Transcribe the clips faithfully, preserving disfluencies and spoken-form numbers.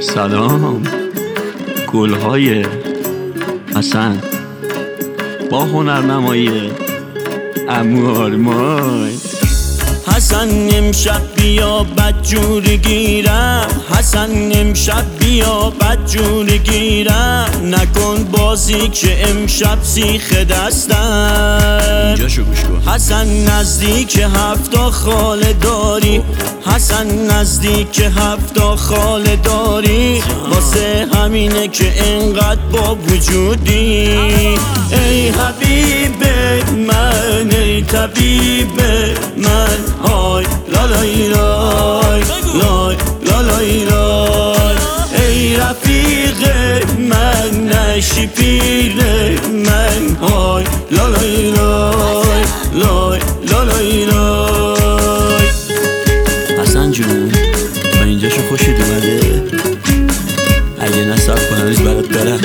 سلام. گلهای حسن با هنرنمایی عمو آرمان. حسن امشب بیا بدجور گیرم، حسن امشب بیا بدجور گیرم، نکن بازی که امشب سیخ دستم. اینجاشو گوش کن. حسن نزدیک هفتا خاله داری، حسن نزدیک هفتا خاله داری، واسه همینه که انقدر با وجودی. ای حبیب من، ای طبیب من، های لالای لای لای لالای لای. ای رفیق من، نشی پیر من، های لالای لای لای لالای لای. حسن جون تا اینجاشو خوشت اومده؟ اگه نه صبر کن هنوز برات دارم.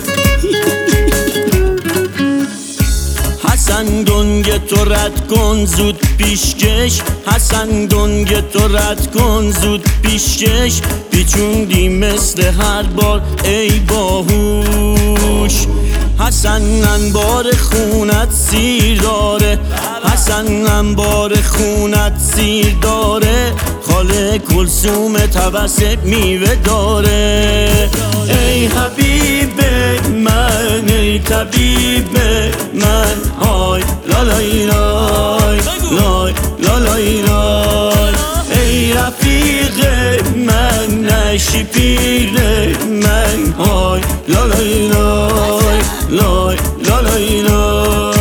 حسن دنگ تو رد کن زود پیشکش، حسن دنگ تو رد کن زود پیشکش، پیچوندی مثل هر بار ای باهوش. حسن انبار خونت سیر داره، حسن انبار خونت سیر داره، خاله کلثوم توسط میوه داره. ای حبیب من، ای طبیب من، های لالای لای لای لالای لای. ای رفیق من، نشی پیر من، های لالای لای لای لالای لای.